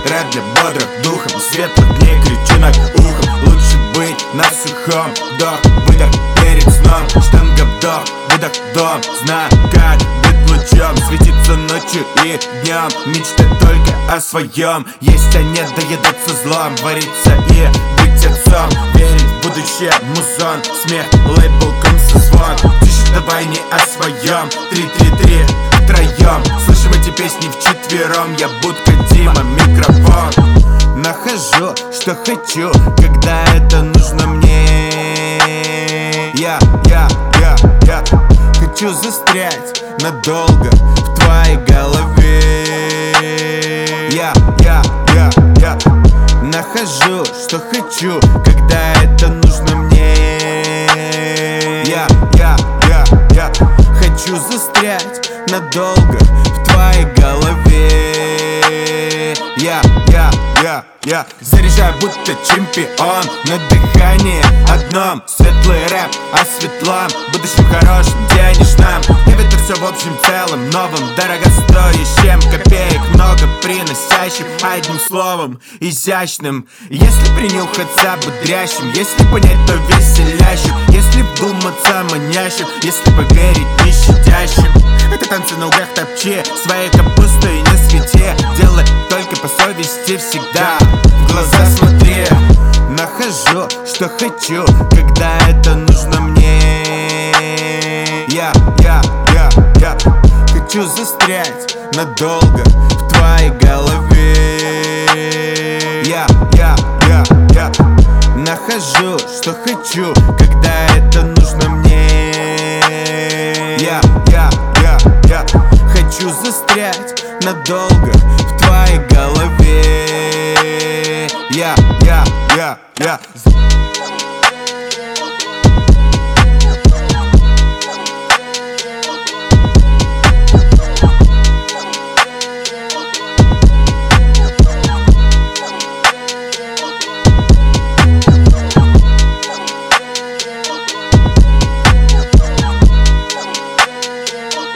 рэп для бодрых духом, светлых дней кричу над ухом. Лучше быть на сухом, вдох, выдох перед сном. Штанга вдох, выдох дом. Знаю, как быть лучом, светиться ночью и днем, мечтать только о своем. Есть, а нет, доедаться злом, вариться и быть отцом. Верить в будущее, музон, смех, лейбл, комсозвон. Тише, давай не о своем, 3-3-3 втроем. Слышим эти песни вчетвером, я будка Дима, микрофон. Нахожу, что хочу, когда это нужно мне. Я хочу застрять надолго в твоей голове. Я нахожу, что хочу, когда это нужно мне. Я хочу застрять надолго в твоей голове. Я заряжаю будто чемпион на дыхании одном. Светлый рэп о светлом будущем хорошем, денежном. Я ведь все в общем целом новым, дорогостоящим. Копеек много приносящим, одним словом изящным. Если принюхаться бодрящим, если понять, то веселящим, если вдуматься манящим, если поверить не щадящим. Это танцы на углях, топчи своей капустой на свете. Делай только по совести всегда, в глаза смотри. Нахожу, что хочу, когда это нужно мне. Я хочу застрять надолго в твоей голове. Я нахожу, что хочу, когда это нужно мне. Я хочу застрять надолго в твоей голове. Я